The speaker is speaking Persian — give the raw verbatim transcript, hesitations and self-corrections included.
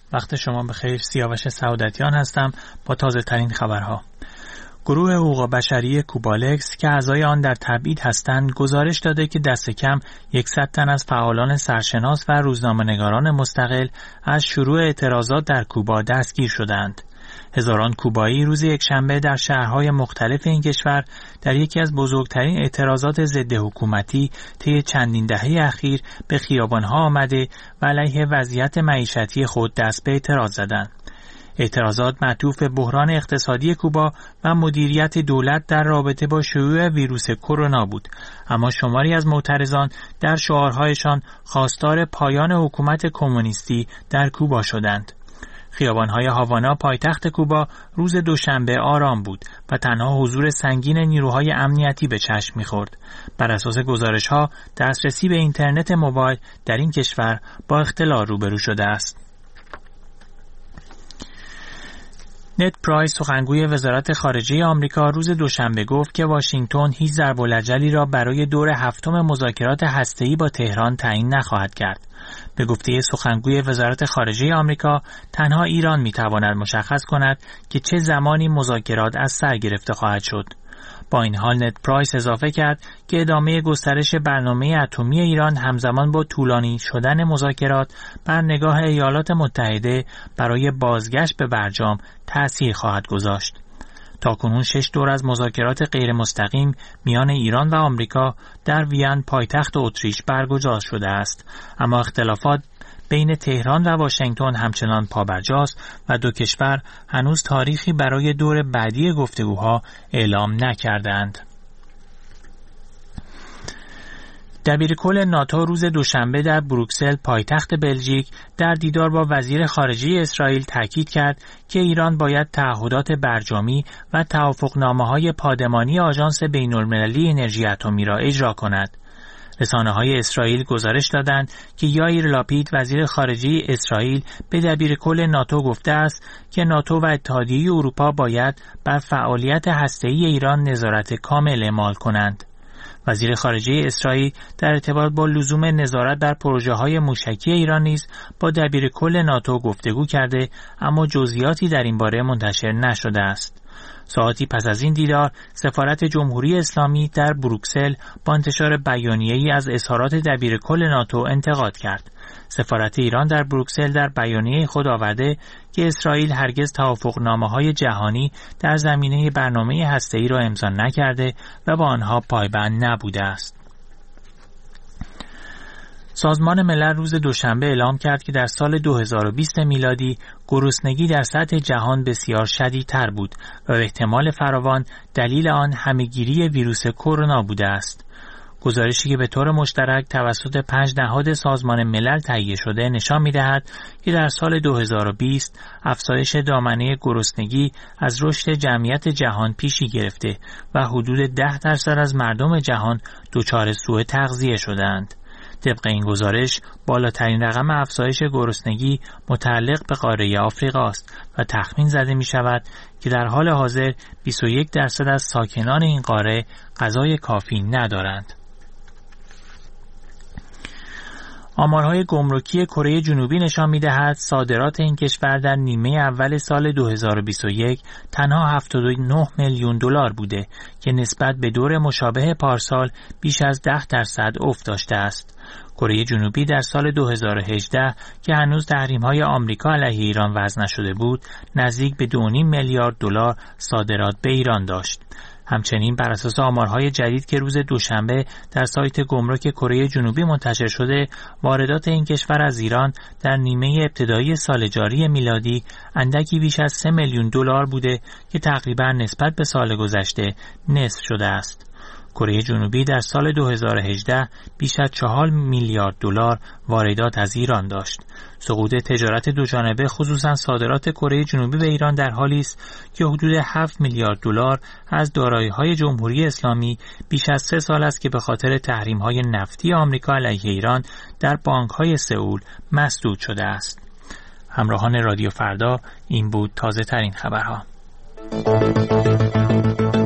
وقت شما بخیر. سیاوش سعادتیان هستم با تازه ترین خبرها. گروه حقوق بشری کوبالکس که اعضای آن در تبعید هستند گزارش داده که دست کم صد تن از فعالان سرشناس و روزنامه‌نگاران مستقل از شروع اعتراضات در کوبا دستگیر شدند. هزاران کوبایی روز یکشنبه در شهرهای مختلف این کشور در یکی از بزرگترین اعتراضات ضد حکومتی طی چندین دهه اخیر به خیابانها آمده و علیه وضعیت معیشتی خود دست به اعتراض زدند. اعتراضات معطوف به بحران اقتصادی کوبا و مدیریت دولت در رابطه با شیوع ویروس کرونا بود، اما شماری از معترضان در شعارهایشان خواستار پایان حکومت کمونیستی در کوبا شدند. خیابان‌های هاوانا پایتخت کوبا روز دوشنبه آرام بود و تنها حضور سنگین نیروهای امنیتی به چشم می‌خورد. بر اساس گزارش‌ها دسترسی به اینترنت موبایل در این کشور با اختلال روبرو شده است. نت پرایس سخنگوی وزارت خارجه آمریکا روز دوشنبه گفت که واشنگتن هیچ ضرب‌الجلی را برای دور هفتم مذاکرات هسته‌ای با تهران تعیین نخواهد کرد. به گفته سخنگوی وزارت خارجه آمریکا، تنها ایران می‌تواند مشخص کند که چه زمانی مذاکرات از سر گرفته خواهد شد. با این حال نت پرایس اضافه کرد که ادامه گسترش برنامه اتمی ایران همزمان با طولانی شدن مذاکرات بر نگاه ایالات متحده برای بازگشت به برجام تأثیر خواهد گذاشت. تاکنون شش دور از مذاکرات غیر مستقیم میان ایران و آمریکا در وین پایتخت اتریش برگزار شده است، اما اختلافات بین تهران و واشنگتن همچنان پابرجاست و دو کشور هنوز تاریخی برای دور بعدی گفتگوها اعلام نکردند. دبیرکل ناتو روز دوشنبه در بروکسل پایتخت بلژیک در دیدار با وزیر خارجه اسرائیل تاکید کرد که ایران باید تعهدات برجامی و توافقنامه‌های پادمانی آژانس بین‌المللی انرژی اتمی را اجرا کند. رسانه‌های اسرائیل گزارش دادند که یائیر لاپید وزیر خارجه اسرائیل به دبیرکل ناتو گفته است که ناتو و اتحادیه اروپا باید بر فعالیت هسته‌ای ایران نظارت کامل اعمال کنند. وزیر خارجه اسرائیل در ارتباط با لزوم نظارت در پروژه‌های موشکی ایران نیز با دبیرکل ناتو گفتگو کرده، اما جزئیاتی در این باره منتشر نشده است. ساعتی پس از این دیدار، سفارت جمهوری اسلامی در بروکسل با انتشار بیانیه‌ای از اظهارات دبیرکل ناتو انتقاد کرد. سفارت ایران در بروکسل در بیانیه خود آورده که اسرائیل هرگز توافقنامه‌های جهانی در زمینه برنامه هسته‌ای را امضا نکرده و با آنها پایبند نبوده است. سازمان ملل روز دوشنبه اعلام کرد که در سال دو هزار و بیست میلادی گرسنگی در سطح جهان بسیار شدیدتر بود و به احتمال فراوان دلیل آن همه‌گیری ویروس کرونا بوده است. گزارشی که به طور مشترک توسط پنج نهاد سازمان ملل تهیه شده نشان می‌دهد که در سال دو هزار و بیست افزایش دامنه گرسنگی از رشد جمعیت جهان پیشی گرفته و حدود ده درصد از مردم جهان دچار سوء تغذیه شدند. طبق این گزارش بالاترین رقم افزایش گرسنگی متعلق به قاره آفریقا است و تخمین زده می شود که در حال حاضر بیست و یک درصد از ساکنان این قاره غذای کافی ندارند. آمارهای گمرکی کره جنوبی نشان می‌دهد صادرات این کشور در نیمه اول سال دو هزار و بیست و یک تنها هفتاد و نه میلیون دلار بوده که نسبت به دور مشابه پارسال بیش از ده درصد افت داشته است. کره جنوبی در سال دو هزار و هجده که هنوز تحریم‌های آمریکا علیه ایران وضع نشده بود، نزدیک به دو و نیم میلیارد دلار صادرات به ایران داشت. همچنین بر اساس آمارهای جدید که روز دوشنبه در سایت گمرک کره جنوبی منتشر شده، واردات این کشور از ایران در نیمه ابتدایی سال جاری میلادی اندکی بیش از سه میلیون دلار بوده که تقریبا نسبت به سال گذشته نصف شده است. کره جنوبی در سال دو هزار و هجده بیش از چهار میلیارد دلار واردات از ایران داشت. سقوط تجارت دوجانبه خصوصا صادرات کره جنوبی به ایران در حالی است که حدود هفت میلیارد دلار از دارایی‌های جمهوری اسلامی بیش از سه سال است که به خاطر تحریم‌های نفتی آمریکا علیه ایران در بانک‌های سئول مسدود شده است. همراهان رادیو فردا، این بود تازه ترین خبرها.